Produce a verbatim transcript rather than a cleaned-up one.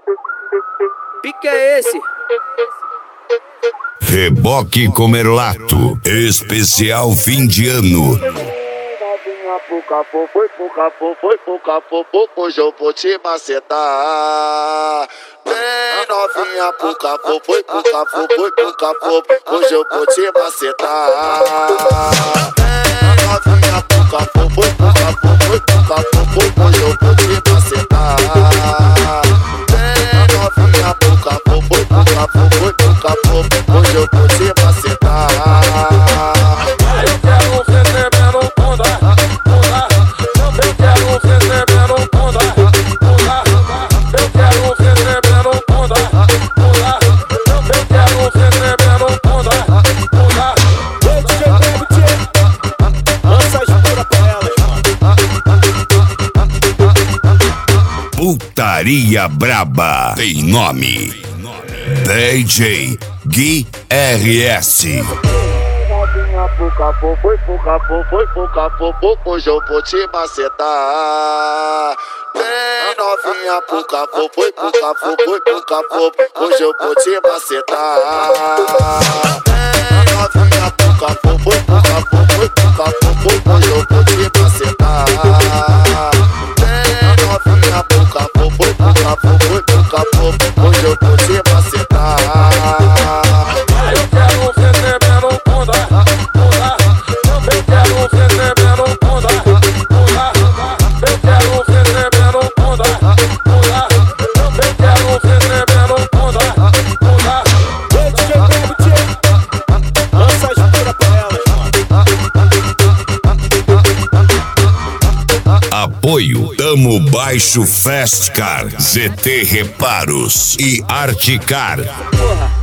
Pique é esse? Reboque Comerlato, especial fim de ano. Novinha pro capô, foi pro capô, foi pro capô, hoje eu vou te macetar. Vem novinha pro capô, foi pro capô, foi pro capô, hoje eu vou te macetar. Vem novinha pro capô, foi pro capô, foi pro capô, hoje eu vou te macetar. Vem novinha pro capô, foi pro capô, foi pro capô, hoje eu vou te macetar. Eu quero ver tremendo bunda, bunda. Eu quero ver tremendo bunda, bunda. Eu quero ver tremendo bunda, bunda. Eu quero ver tremendo bunda, bunda. Ei, D J Brabo, tchê, lança as pura pra elas, mano. Putaria Braba tem nome. D J Gui R S. Novinha pro capô, foi pro capô, foi pro capô, hoje eu vou te macetar. Vem novinha pro capô, foi pro capô, foi pro capô, hoje eu vou te macetar. Vem novinha pro capô, foi pro capô, foi pro capô, hoje eu vou te macetar. Vem novinha pro capô, foi pro capô, foi pro capô, hoje eu vou te macetar. Eu quero ver tremendo bunda, bunda. Eu quero ver tremendo bunda, bunda. Eu quero ver tremendo bunda, bunda. Eu quero ver tremendo bunda, bunda. Ei, D J Brabo, tchê, lança as pura pra elas, mano. Apoio Tamo Baixo Festcar, Z T Reparos e Articar. Porra.